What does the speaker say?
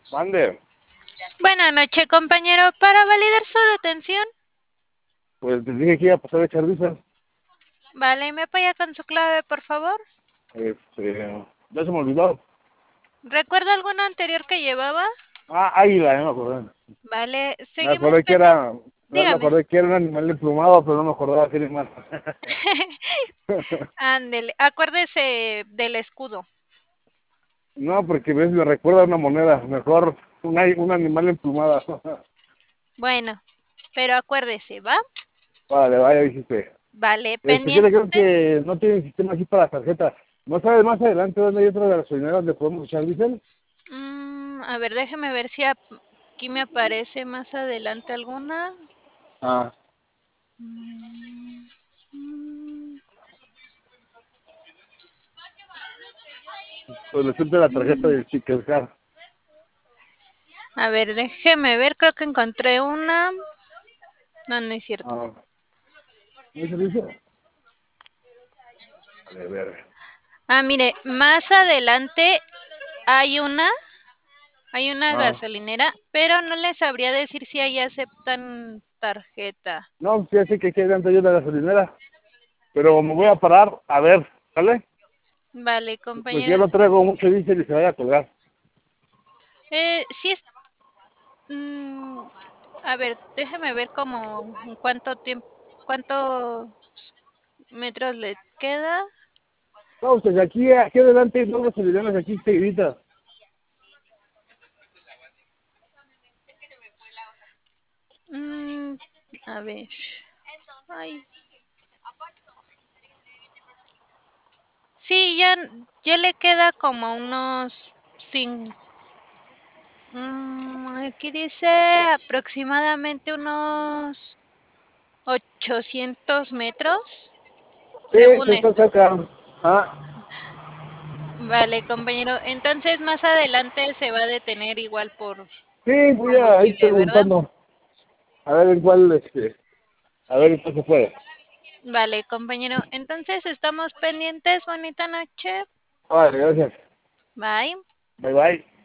Mande. Buenas noches, compañero. Para validar su detención, Pues te dije que iba a pasar a echar visa. vale, ¿me apoya con su clave, por favor? Ya se me olvidó. ¿Recuerda alguna anterior que llevaba? Ah, águila, no me acordé. Vale, Me seguimos acordé que pendiente. era, me Dígame. acordé que era un animal emplumado, pero no me acordaba qué animal. Ándele, acuérdese del escudo. No, porque ves, me recuerda a una moneda. Mejor un animal emplumado. Bueno, pero acuérdese, ¿va? Vale, vaya, dijiste. Vale, ¿Qué le pendiente. creo que no tiene sistema aquí para la tarjeta? ¿No sabes más adelante dónde hay otra gasolinera donde podemos echar diésel? A ver, déjeme ver si aquí me aparece más adelante alguna. Ah, Mm, mm, donde siempre la tarjeta mm. del Ticket Car. A ver, déjeme ver, creo que encontré una. No, no es cierto. Ah, ¿no hay servicio? A ver. Mire, más adelante hay una, hay una Ah, gasolinera, pero no les sabría decir si ahí aceptan tarjeta. no, sí, sé que aquí adelante hay una gasolinera, pero me voy a parar a ver, ¿sale? Vale, Porque yo compañero. no traigo mucho diésel y se vaya a colgar. Sí es, mm, a ver, déjeme ver como en cuánto tiempo, cuántos metros le queda. No, pues aquí adelante hay dos gasolineras aquí seguiditas. Mm, a ver. Ay. Sí, ya le queda como unos 5. Aquí dice aproximadamente unos 800 metros, Sí, según se está esto. cerca. Ah, Vale, compañero. Entonces más adelante se va a detener igual por sí, voy a ir combustible, ¿verdad? preguntando. A ver en cuál, a ver en cuál se puede. Vale, compañero. Entonces estamos pendientes. Bonita noche. Vale, gracias. Bye. Bye bye.